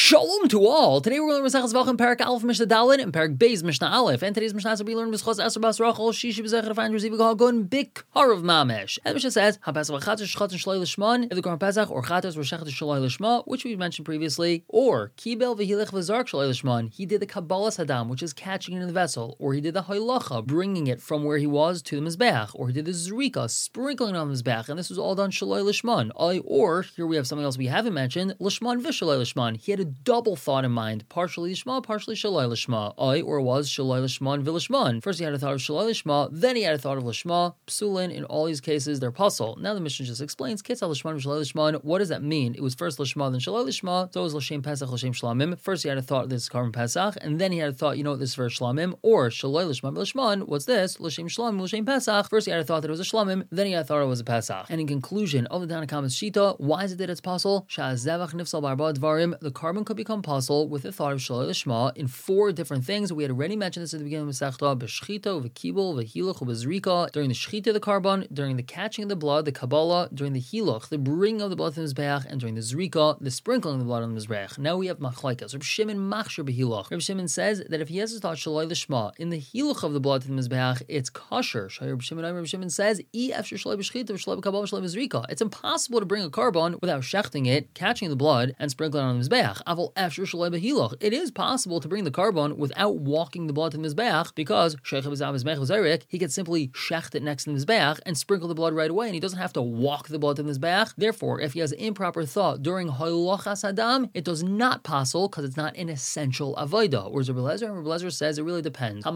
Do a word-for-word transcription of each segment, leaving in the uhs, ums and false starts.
Shalom to all. Today we're going to learn Maseches Zvachim, Parak Aleph Mishnah Daled, and Parak Beis Mishnah Aleph. And today's Mishnah will be learned B'schos Eser Bas Rachel Shishi B'Zechar Fan Reziv Gon Bik Harav Mamesh. And the Mishnah says HaPesach Chatzos Shchat and Shloi Lishman. If the Korban Pesach or Chatzos were Shechet Shloi Lishma, which we mentioned previously, or Kibel V'Hilich V'Zark Shloi Lishman, he did the Kabbalas Hadam, which is catching it in the vessel, or he did the Halacha, bringing it from where he was to the Mizbeach, or he did the Zrika, sprinkling on the Mizbeach, and this was all done Shloi Lishman. Or here we have something else we haven't mentioned, Lishman V'Shloi Lishman. He had a double thought in mind, partially Lishma, partially Shaloi Lishma. I, or was Shaloi Lishman V'Lishman. First he had a thought of Shaloi Lishma, then he had a thought of Lishma. Psulin, in all these cases, they're puzzle. Now the Mishnah just explains, Kitzah Lishman V'Shaloi Lishman, what does that mean? It was first Lishma, then Shaloi Lishma, so it was L'Shem Pesach, L'Shem Shlamim. First he had a thought, this is Korban Pesach, and then he had a thought, you know what, this is for Shlamim, or Shaloi Lishman V'Lishman, what's this? L'Shem Shlamim, L'Shem Pesach. First he had a thought that it was a Shlamim, then he had a thought it was a Pesach. And in conclusion of the Tanakhama's Shita, why is it that it's puzzle? Sha'azevach Nifsal Barba Dvarim, the carbon could become puzzle with the thought of Shaloi Lishma in four different things. We had already mentioned this at the beginning of Masechta, B'shchita, V'kibul, V'hiluch, V'zrika, during the Shchita, the carbon, during the catching of the blood, the Kabbalah, during the Hiluch, the bringing of the blood to the Mizbeach, and during the Zrika, the sprinkling of the blood on the Mizbeach. Now we have Machlaikas. Reb Shimon Machshir B'hiluch. Reb Shimon says that if he has his thought Shaloi Lishma in the Hiluch of the blood to the Mizbeach, it's kosher. Reb Shimon, Reb Shimon says, E after Shaloi B'shchita, Shaloi B'kabbalah, Shaloi B'zrika. It's impossible to bring a carbon without shechting it, catching the blood, and sprinkling it on the Mizbeach. Aval after Shaloi B'hiluch. It is possible to bring the carbon without walking the blood to the Mizbeach, because he can simply shecht it next to the Mizbeach and sprinkle the blood right away, and he doesn't have to walk the blood to the Mizbeach. Therefore, if he has improper thought during Halachas Hadam, it does not possible because it's not an essential avodah. Whereas Rebbe Lezer, Rebbe Lezer says it really depends.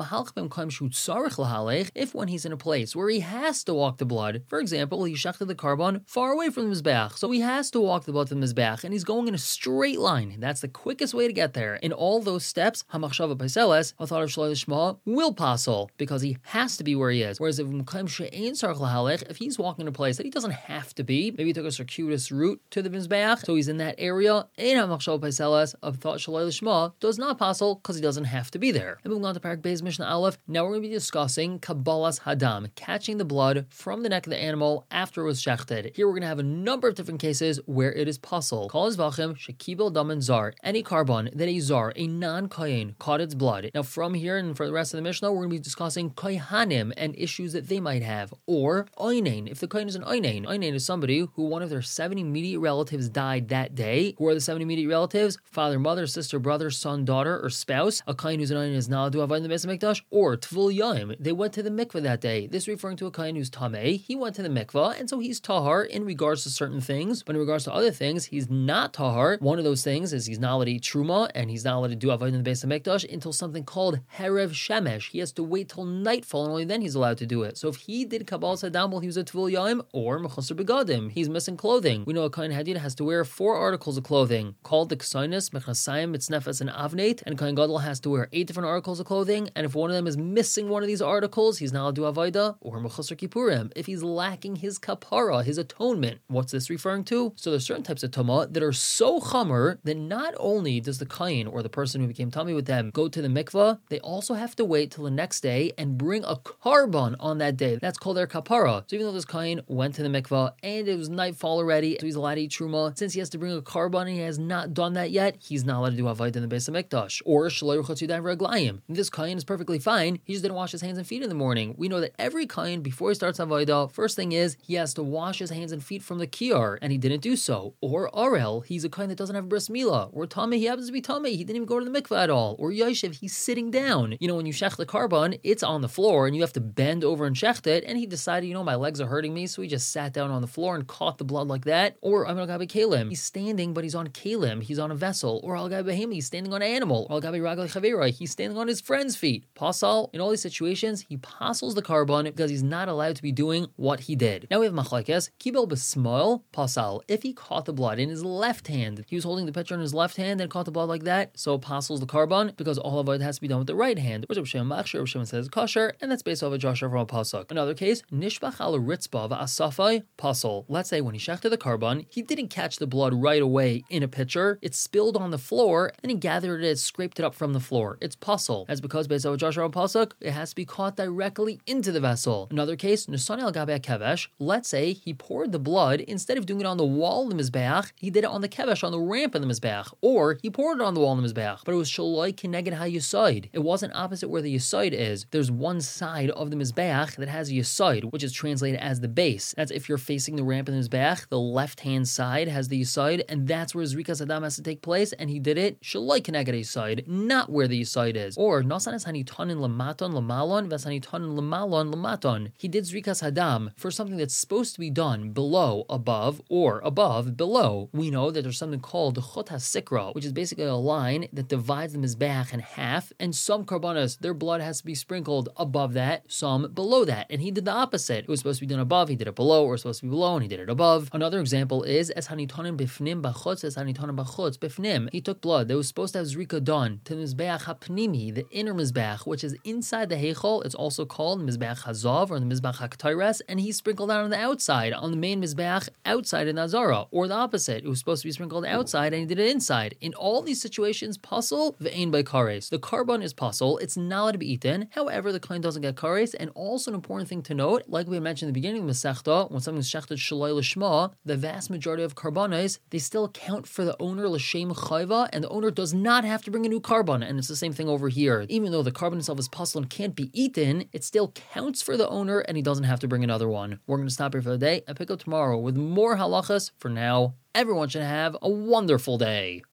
If when he's in a place where he has to walk the blood, for example, he shechted the carbon far away from the Mizbeach, so he has to walk the blood to the Mizbeach, and he's going in a straight line. That's the quickest way to get there. In all those steps, Hamachshava Paiseles, a thought of Shaloi Lishma, will passel because he has to be where he is. Whereas if if he's walking in a place that he doesn't have to be, maybe he took a circuitous route to the Mizbeach, so he's in that area, in Hamachshava Paiseles, a thought Shaloi Lishma does not passel because he doesn't have to be there. And moving on to Parak Beis Mishnah Aleph, now we're going to be discussing Kabbalas Hadam, catching the blood from the neck of the animal after it was shechted. Here we're going to have a number of different cases where it is passel. Kol Zvachim, Shekibel Daman Zar, any carbon that a Zar, a non-Kohen, caught its blood. Now from here and for the rest of the Mishnah, we're going to be discussing Kohanim and issues that they might have, or Oinain, if the Kohen is an Oinain. Oinain is somebody who one of their seven immediate relatives died that day. Who are the seven immediate relatives? Father, mother, sister, brother, son, daughter, or spouse. A Kohen who's an Oinain is not to avoid the Beis Hamikdash, or Tvul Yom. They went to the mikveh that day. This is referring to a Kohen who's Tameh. He went to the mikveh, and so he's Tahar in regards to certain things, but in regards to other things, he's not Tahar. One of those things is he's not allowed to eat Truma, and he's not allowed to do Avodah in the Beis Hamikdash until something called Herev Shemesh. He has to wait till nightfall, and only then he's allowed to do it. So if he did Kabbalas Hadam while he was at Tvul Yom, or Mechusar Begadim, he's missing clothing. We know a Kohen Hadid has to wear four articles of clothing, called the Ksainis, Mechnasayim, Mitznefes, and Avnate, and Kohen Gadol has to wear eight different articles of clothing, and if one of them is missing one of these articles, he's not allowed to do Avodah, or Mechusar Kippurim. If he's lacking his kapara, his atonement, what's this referring to? So there's certain types of Tumah that are so chamer that not only does the Kohen, or the person who became tummy with them, go to the mikvah, they also have to wait till the next day and bring a carbon on that day. That's called their kapara. So even though this Kohen went to the mikvah and it was nightfall already, so he's allowed to eat truma, since he has to bring a carbon and he has not done that yet, he's not allowed to do avodah in the Beis Hamikdash. Or Shaloi Ruchatz Yadayim V'Raglayim. This Kohen is perfectly fine. He just didn't wash his hands and feet in the morning. We know that every Kohen, before he starts avodah, first thing is he has to wash his hands and feet from the kiyar, and he didn't do so. Or Arel, he's a Kohen that doesn't have a bris milah. Or Tameh, he happens to be Tameh, he didn't even go to the mikvah at all. Or Yoshev, he's sitting down. You know, when you shech the carbon, it's on the floor and you have to bend over and shecht it, and he decided, you know, my legs are hurting me, so he just sat down on the floor and caught the blood like that. Or Amar Gabi Kalim, he's standing but he's on Kalim, he's on a vessel. Or Al Gabi Behema, he's standing on an animal. Or Al Gabi Ragal Chavera, he's standing on his friend's feet. Pasal, in all these situations, he pasals the carbon because he's not allowed to be doing what he did. Now we have Machlekes, Kibel B'Smoil, Pasal, if he caught the blood in his left hand, he was holding the pitcher in his left hand and caught the blood like that, so pasals the carbon because all of it has to be done with the right hand. Which Rav Shimon Machshir, Rav Shimon says kosher, and that's based off a Joshua from a pasuk. Another case, Nishbach al Ritzba v'Asafai pasal. Let's say when he shechted the carbon, he didn't catch the blood right away in a pitcher. It spilled on the floor, and he gathered it, scraped it up from the floor. It's pasal. That's because based off a Joshua from a pasuk, it has to be caught directly into the vessel. Another case, Nisani al Gabe Kevesh. Let's say he poured the blood instead of doing it on the wall of the mizbeach, he did it on the kevesh, on the ramp of the mizbeach. Mizbeach. Or he poured it on the wall on the Mizbeach, but it was Shaloi Keneged HaYesod. It wasn't opposite where the Yesod is. There's one side of the Mizbeach that has a Yesod, which is translated as the base. That's if you're facing the ramp in the Mizbeach, the left-hand side has the Yesod, and that's where Zrikas Hadam has to take place, and he did it Shaloi Keneged HaYesod, not where the Yesod is. Or Nasan es Hanitonin Lamaton Lamalon, Ves Hanitonin Lamalon Lamaton. He did Zrikas Hadam for something that's supposed to be done below, above, or above, below. We know that there's something called the Chot HaSikra, which is basically a line that divides the Mizbeach in half, and some karbanos, their blood has to be sprinkled above that, some below that. And he did the opposite. It was supposed to be done above, he did it below, or it was supposed to be below, and he did it above. Another example is Es Hanitonim Bifnim Bachutz, Es Hanitonim Bachutz Bifnim. He took blood that was supposed to have Zrika done to the Mizbeach HaPnimi, the inner Mizbeach, which is inside the Heichal. It's also called Mizbeach Hazav or the Mizbeach HaKtayres, and he sprinkled out on the outside, on the main Mizbeach outside in Nazara, or the opposite. It was supposed to be sprinkled outside, and he did it inside. In all these situations, puzzle ve'ein by kares. The carbon is puzzle. It's not allowed to be eaten. However, the kohen doesn't get kares. And also an important thing to note, like we mentioned in the beginning of the Masechta, when something is shechted shalai l'shma, the vast majority of carbones, they still count for the owner l'shem chayva, and the owner does not have to bring a new carbon. And it's the same thing over here. Even though the carbon itself is puzzle and can't be eaten, it still counts for the owner, and he doesn't have to bring another one. We're going to stop here for the day and pick up tomorrow with more halachas. For now, everyone should have a wonderful day.